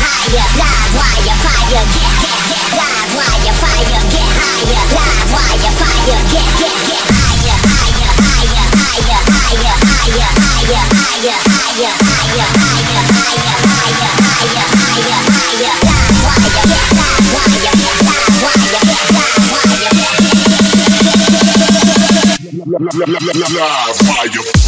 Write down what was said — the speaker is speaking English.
higher. Live wire fire, get live wire fire, get higher. Live wire fire, get higher, higher, higher, higher, higher, higher, higher, higher, higher, higher, higher, higher, higher, higher, higher, higher. Live wire, get live wire, get live wire, get live wire, get live fire.